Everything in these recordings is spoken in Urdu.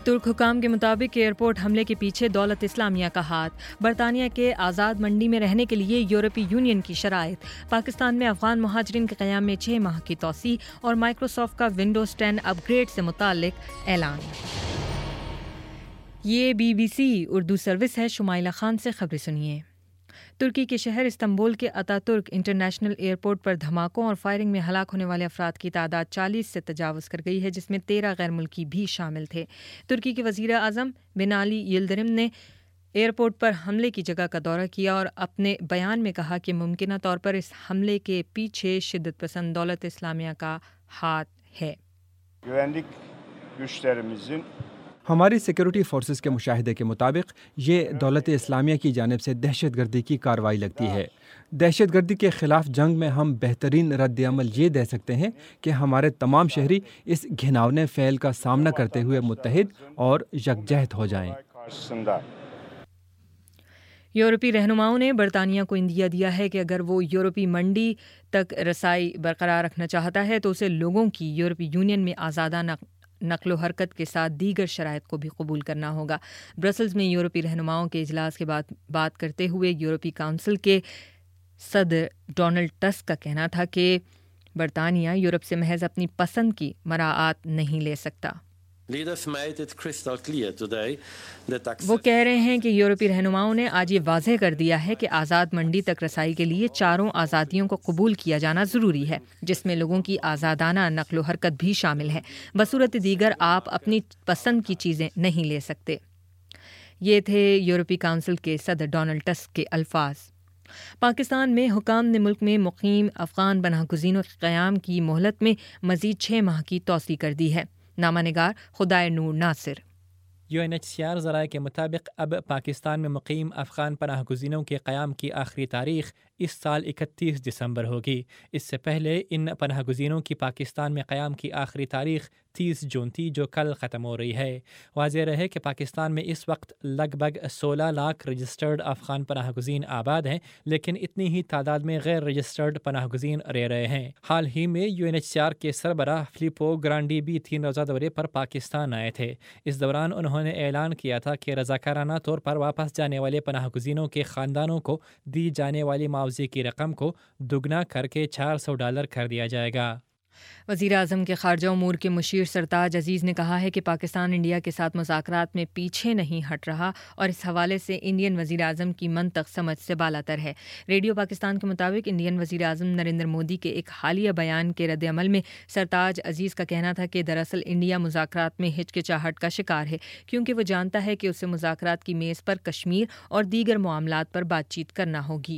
ترک حکام کے مطابق ایئرپورٹ حملے کے پیچھے دولت اسلامیہ کا ہاتھ. برطانیہ کے آزاد منڈی میں رہنے کے لیے یورپی یونین کی شرائط. پاکستان میں افغان مہاجرین کے قیام میں 6 ماہ کی توسیع اور مائکروسافٹ کا ونڈوز 10 اپ گریڈ سے متعلق اعلان. یہ BBC اردو سروس ہے. شمائلہ خان سے خبریں سنیے. ترکی کے شہر استنبول کے اتا ترک انٹرنیشنل ایئرپورٹ پر دھماکوں اور فائرنگ میں ہلاک ہونے والے افراد کی تعداد 40 سے تجاوز کر گئی ہے، جس میں 13 غیر ملکی بھی شامل تھے. ترکی کے وزیر اعظم بنالی یلدرم نے ایئرپورٹ پر حملے کی جگہ کا دورہ کیا اور اپنے بیان میں کہا کہ ممکنہ طور پر اس حملے کے پیچھے شدت پسند دولت اسلامیہ کا ہاتھ ہے. ہماری سیکیورٹی فورسز کے مشاہدے کے مطابق یہ دولت اسلامیہ کی جانب سے دہشت گردی کی کارروائی لگتی ہے. دہشت گردی کے خلاف جنگ میں ہم بہترین رد عمل یہ دے سکتے ہیں کہ ہمارے تمام شہری اس گھناؤنے فعل کا سامنا کرتے ہوئے متحد اور یکجہت ہو جائیں. یورپی رہنماؤں نے برطانیہ کو اندیا دیا ہے کہ اگر وہ یورپی منڈی تک رسائی برقرار رکھنا چاہتا ہے تو اسے لوگوں کی یورپی یونین میں آزادانہ نقل و حرکت کے ساتھ دیگر شرائط کو بھی قبول کرنا ہوگا. برسلز میں یورپی رہنماؤں کے اجلاس کے بعد بات کرتے ہوئے یورپی کونسل کے صدر ڈونلڈ ٹسک کا کہنا تھا کہ برطانیہ یورپ سے محض اپنی پسند کی مراعات نہیں لے سکتا. وہ کہہ رہے ہیں کہ یورپی رہنماؤں نے آج یہ واضح کر دیا ہے کہ آزاد منڈی تک رسائی کے لیے 4 آزادیوں کو قبول کیا جانا ضروری ہے، جس میں لوگوں کی آزادانہ نقل و حرکت بھی شامل ہے. بصورت دیگر آپ اپنی پسند کی چیزیں نہیں لے سکتے. یہ تھے یورپی کونسل کے صدر ڈونلڈ ٹسک کے الفاظ. پاکستان میں حکام نے ملک میں مقیم افغان پناہ گزینوں کے قیام کی مہلت میں مزید 6 ماہ کی توسیع کر دی ہے. نامہ نگار خدائے نور ناصر. UNHCR ذرائع کے مطابق اب پاکستان میں مقیم افغان پناہ گزینوں کے قیام کی آخری تاریخ اس سال 31 دسمبر ہوگی. اس سے پہلے ان پناہ گزینوں کی پاکستان میں قیام کی آخری تاریخ 30 جون تھی، جو کل ختم ہو رہی ہے. واضح رہے کہ پاکستان میں اس وقت لگ بھگ 16 لاکھ رجسٹرڈ افغان پناہ گزین آباد ہیں، لیکن اتنی ہی تعداد میں غیر رجسٹرڈ پناہ گزین رہ رہے ہیں. حال ہی میں UNHCR کے سربراہ فلیپو گرانڈی بھی 3 روزہ دورے پر پاکستان آئے تھے. اس دوران انہوں نے اعلان کیا تھا کہ رضاکارانہ طور پر واپس جانے والے پناہ گزینوں کے خاندانوں کو دی جانے والی معاوضے کی رقم کو دگنا کر کے $400 کر دیا جائے گا. وزیر اعظم کے خارجہ امور کے مشیر سرتاج عزیز نے کہا ہے کہ پاکستان انڈیا کے ساتھ مذاکرات میں پیچھے نہیں ہٹ رہا اور اس حوالے سے انڈین وزیر اعظم کی منطق سمجھ سے بالاتر ہے. ریڈیو پاکستان کے مطابق انڈین وزیر اعظم نریندر مودی کے ایک حالیہ بیان کے رد عمل میں سرتاج عزیز کا کہنا تھا کہ دراصل انڈیا مذاکرات میں ہچکچاہٹ کا شکار ہے، کیونکہ وہ جانتا ہے کہ اسے مذاکرات کی میز پر کشمیر اور دیگر معاملات پر بات چیت کرنا ہوگی.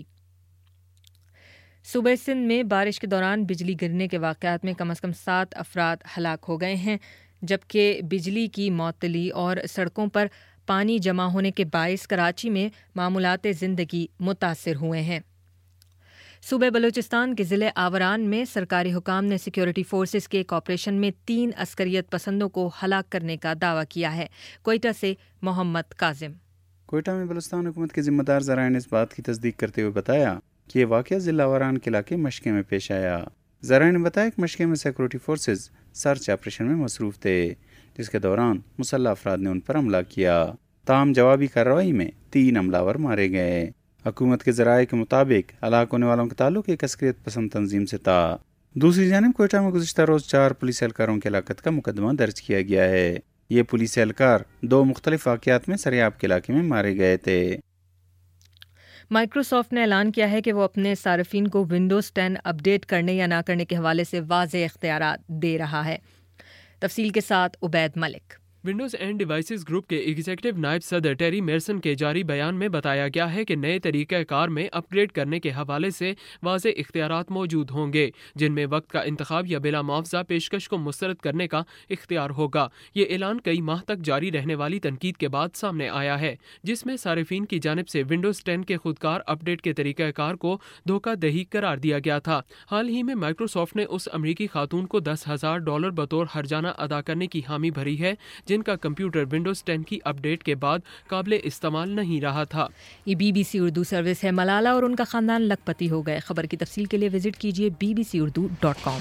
صوبہ سندھ میں بارش کے دوران بجلی گرنے کے واقعات میں کم از کم 7 افراد ہلاک ہو گئے ہیں، جبکہ بجلی کی معطلی اور سڑکوں پر پانی جمع ہونے کے باعث کراچی میں معمولات زندگی متاثر ہوئے ہیں. صوبہ بلوچستان کے ضلع آوران میں سرکاری حکام نے سیکیورٹی فورسز کے ایک آپریشن میں 3 عسکریت پسندوں کو ہلاک کرنے کا دعویٰ کیا ہے. کوئٹہ سے محمد کاظم. کوئٹہ میں بلوچستان حکومت کے ذمہ دار ذرائع نے اس بات کی تصدیق کرتے ہوئے بتایا کہ یہ واقعہ ضلع آوران کے علاقے مشکے میں پیش آیا. ذرائع نے بتایا کہ مشکے میں سیکورٹی فورسز سرچ آپریشن میں مصروف تھے، جس کے دوران مسلح افراد نے ان پر حملہ کیا. تاہم جوابی کارروائی میں 3 حملہ آور مارے گئے. حکومت کے ذرائع کے مطابق ہلاک ہونے والوں کا تعلق ایک عسکریت پسند تنظیم سے تھا. دوسری جانب کوئٹہ میں گزشتہ روز 4 پولیس اہلکاروں کی ہلاکت کا مقدمہ درج کیا گیا ہے. یہ پولیس اہلکار 2 مختلف واقعات میں سریاب کے علاقے میں مارے گئے تھے. مائکروسافٹ نے اعلان کیا ہے کہ وہ اپنے صارفین کو ونڈوز 10 اپ ڈیٹ کرنے یا نہ کرنے کے حوالے سے واضح اختیارات دے رہا ہے. تفصیل کے ساتھ Ubaid Malik. Windows and devices group کے ایگزیکٹو نائب صدر ٹیری میرسن کے جاری بیان میں بتایا گیا ہے کہ نئے طریقہ کار میں اپ گریڈ کرنے کے حوالے سے واضح اختیارات موجود ہوں گے، جن میں وقت کا انتخاب یا بلا معاوضہ پیشکش کو مسترد کرنے کا اختیار ہوگا. یہ اعلان کئی ماہ تک جاری رہنے والی تنقید کے بعد سامنے آیا ہے، جس میں صارفین کی جانب سے ونڈوز 10 کے خودکار اپ ڈیٹ کے طریقہ کار کو دھوکہ دہی قرار دیا گیا تھا. حال ہی میں مائکروسافٹ نے اس امریکی خاتون کو $10,000 بطور ہرجانہ ادا کرنے کی حامی بھری ہے جن کا کمپیوٹر ونڈوز 10 کی اپ ڈیٹ کے بعد قابل استعمال نہیں رہا تھا. یہ BBC اردو سروس ہے. ملالہ اور ان کا خاندان لکھپتی ہو گئے. خبر کی تفصیل کے لیے وزٹ کیجیے bbcurdu.com.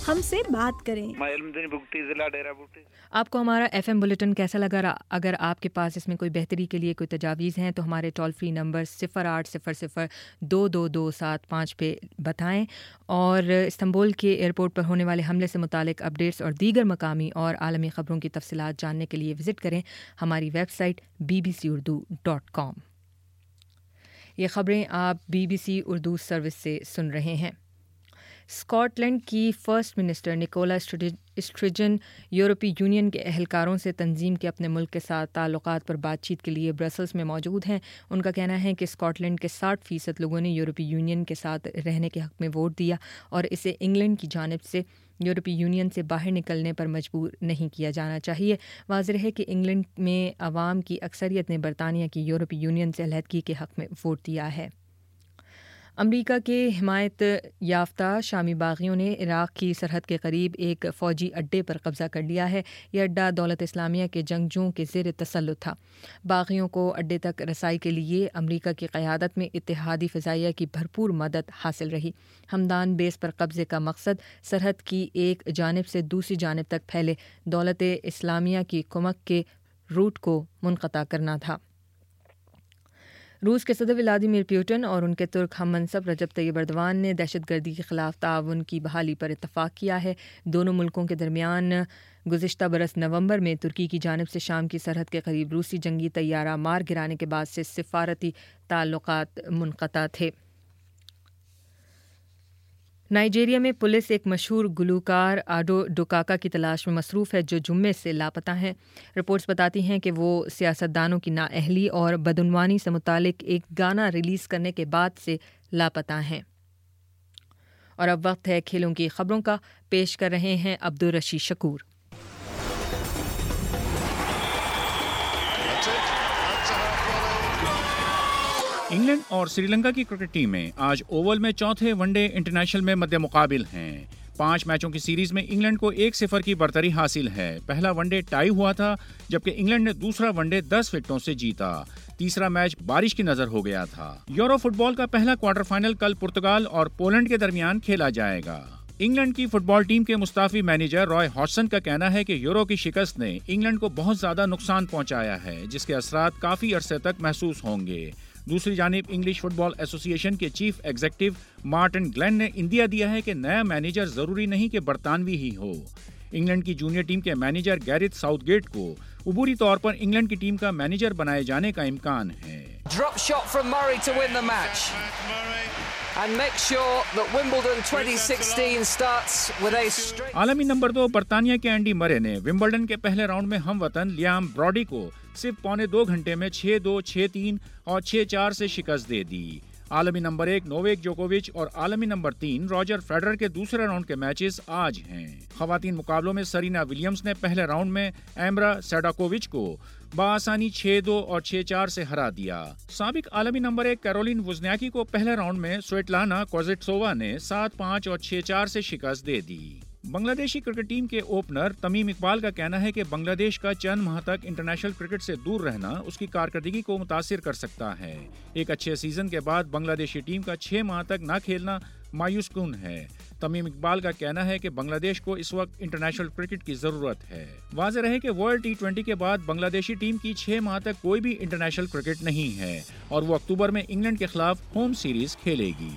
ہم سے بات کریں۔ آپ کو ہمارا FM بلیٹن کیسا لگا؟ اگر آپ کے پاس اس میں کوئی بہتری کے لیے کوئی تجاویز ہیں تو ہمارے ٹول فری نمبر 0800-222-755 پہ بتائیں، اور استنبول کے ایئرپورٹ پر ہونے والے حملے سے متعلق اپڈیٹس اور دیگر مقامی اور عالمی خبروں کی تفصیلات جاننے کے لیے وزٹ کریں ہماری ویب سائٹ bbcurdu.com۔ یہ خبریں آپ BBC اردو سروس سے سن رہے ہیں۔ اسکاٹ لینڈ کی فرسٹ منسٹر نکولا اسٹرجن یورپی یونین کے اہلکاروں سے تنظیم کے اپنے ملک کے ساتھ تعلقات پر بات چیت کے لیے برسلز میں موجود ہیں۔ ان کا کہنا ہے کہ اسکاٹ لینڈ کے 60% لوگوں نے یورپی یونین کے ساتھ رہنے کے حق میں ووٹ دیا اور اسے انگلینڈ کی جانب سے یورپی یونین سے باہر نکلنے پر مجبور نہیں کیا جانا چاہیے۔ واضح ہے کہ انگلینڈ میں عوام کی اکثریت نے برطانیہ کی یورپی یونین سے علیحدگی کے حق میں ووٹ دیا ہے۔ امریکہ کے حمایت یافتہ شامی باغیوں نے عراق کی سرحد کے قریب ایک فوجی اڈے پر قبضہ کر لیا ہے۔ یہ اڈہ دولت اسلامیہ کے جنگجوؤں کے زیر تسلط تھا۔ باغیوں کو اڈے تک رسائی کے لیے امریکہ کی قیادت میں اتحادی فضائیہ کی بھرپور مدد حاصل رہی۔ ہمدان بیس پر قبضے کا مقصد سرحد کی ایک جانب سے دوسری جانب تک پھیلے دولت اسلامیہ کی کمک کے روٹ کو منقطع کرنا تھا۔ روس کے صدر ولادیمیر پوٹن اور ان کے ترک ہم منصب رجب طیب ایردوان نے دہشت گردی کے خلاف تعاون کی بحالی پر اتفاق کیا ہے۔ دونوں ملکوں کے درمیان گزشتہ برس نومبر میں ترکی کی جانب سے شام کی سرحد کے قریب روسی جنگی طیارہ مار گرانے کے بعد سے سفارتی تعلقات منقطع تھے۔ نائجیریا میں پولیس ایک مشہور گلوکار آڈو ڈوکاکا کی تلاش میں مصروف ہے جو جمعے سے لاپتہ ہیں۔ رپورٹس بتاتی ہیں کہ وہ سیاستدانوں کی نااہلی اور بدعنوانی سے متعلق ایک گانا ریلیز کرنے کے بعد سے لاپتہ ہیں۔ اور اب وقت ہے کھیلوں کی خبروں کا، پیش کر رہے ہیں عبدالرشید شکور۔ انگلینڈ اور سری لنکا کی کرکٹ ٹیمیں آج اوول میں چوتھے ون ڈے انٹرنیشنل میں مد مقابل ہیں۔ 5 میچوں کی سیریز میں انگلینڈ کو 1-0 کی برتری حاصل ہے۔ پہلا ون ڈے ٹائی ہوا تھا جبکہ انگلینڈ نے دوسرا ون ڈے 10 وکٹوں سے جیتا۔ تیسرا میچ بارش کی نظر ہو گیا تھا۔ یورو فٹ بال کا پہلا کوارٹر فائنل کل پرتگال اور پولینڈ کے درمیان کھیلا جائے گا۔ انگلینڈ کی فٹ بال ٹیم کے مستعفی مینیجر رائے ہاڈسن کا کہنا ہے کہ یورو کی شکست نے انگلینڈ کو بہت زیادہ نقصان پہنچایا ہے جس کے اثرات کافی عرصے تک محسوس ہوں گے۔ دوسری جانب انگلش فٹ بال ایسوسی ایشن کے چیف ایگزیکٹو مارٹن گلین نے اندیا دیا ہے کہ نیا مینیجر ضروری نہیں کہ برطانوی ہی ہو۔ انگلینڈ کی جونیئر ٹیم کے مینیجر گیرتھ ساؤتھ گیٹ کو عبوری طور پر انگلینڈ کی ٹیم کا مینیجر بنائے جانے کا امکان ہے۔ Drop shot from Murray to win the match and make sure that Wimbledon 2016 starts with a straight. عالمی نمبر 2 برطانیہ کے اینڈی مرے نے ومبلڈن کے پہلے راؤنڈ میں ہم وطن لیام براڈی کو صرف 2.25 گھنٹے میں 6-2، 6-3 اور 6-4 سے شکست دے دی۔ عالمی نمبر 1 نوویک جوکووچ اور عالمی نمبر 3 راجر فیڈرر کے دوسرے راؤنڈ کے میچز آج ہیں۔ خواتین مقابلوں میں سرینا ولیمز نے پہلے راؤنڈ میں ایمرا سیڈاکووچ کو بآسانی 6-2 اور 6-4 سے ہرا دیا۔ سابق عالمی نمبر 1 کیرولین وزنیاکی کو پہلے راؤنڈ میں سویٹلانا کوزیٹسووا نے 7-5 اور 6-4 سے شکست دے دی۔ بنگلہ دیشی کرکٹ ٹیم کے اوپنر تمیم اقبال کا کہنا ہے کہ بنگلہ دیش کا چند ماہ تک انٹرنیشنل کرکٹ سے دور رہنا اس کی کارکردگی کو متاثر کر سکتا ہے۔ ایک اچھے سیزن کے بعد بنگلہ دیشی ٹیم کا 6 ماہ تک نہ کھیلنا مایوس کن ہے۔ تمیم اقبال کا کہنا ہے کہ بنگلہ دیش کو اس وقت انٹرنیشنل کرکٹ کی ضرورت ہے۔ واضح رہے کہ ورلڈ T20 کے بعد بنگلہ دیشی ٹیم کی 6 ماہ تک کوئی بھی انٹرنیشنل کرکٹ نہیں ہے اور وہ اکتوبر میں انگلینڈ کے خلاف ہوم سیریز کھیلے گی۔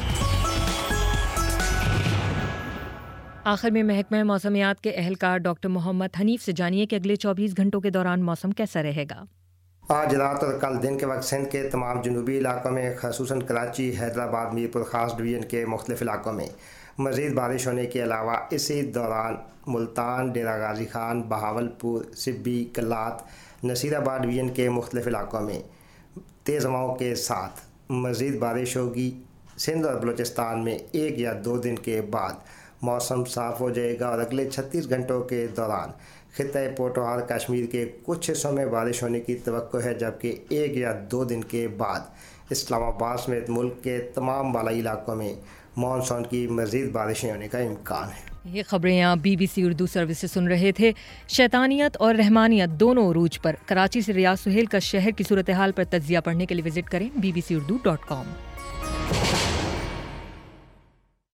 آخر میں محکمہ موسمیات کے اہلکار ڈاکٹر محمد حنیف سے جانیے کہ اگلے 24 گھنٹوں کے دوران موسم کیسا رہے گا۔ آج رات اور کل دن کے وقت سندھ کے تمام جنوبی علاقوں میں خصوصاً کراچی، حیدرآباد، میرپور خاص ڈویژن کے مختلف علاقوں میں مزید بارش ہونے کے علاوہ اسی دوران ملتان، ڈیرہ غازی خان، بہاولپور، سبی، کلات، نصیر آباد ڈویژن کے مختلف علاقوں میں تیز ہواؤں کے ساتھ مزید بارش ہوگی۔ سندھ اور بلوچستان میں 1 یا 2 دن کے بعد موسم صاف ہو جائے گا اور اگلے 36 گھنٹوں کے دوران خطۂ پوٹوہار کشمیر کے کچھ حصوں میں بارش ہونے کی توقع ہے، جبکہ 1 یا 2 دن کے بعد اسلام آباد سمیت ملک کے تمام بالائی علاقوں میں مانسون کی مزید بارشیں ہونے کا امکان ہے۔ یہ خبریں آپ BBC اردو سروس سے سن رہے تھے۔ شیطانیت اور رحمانیت دونوں عروج پر، کراچی سے ریاض سہیل کا شہر کی صورتحال پر تجزیہ پڑھنے کے لیے وزٹ کریں bbcurdu.com۔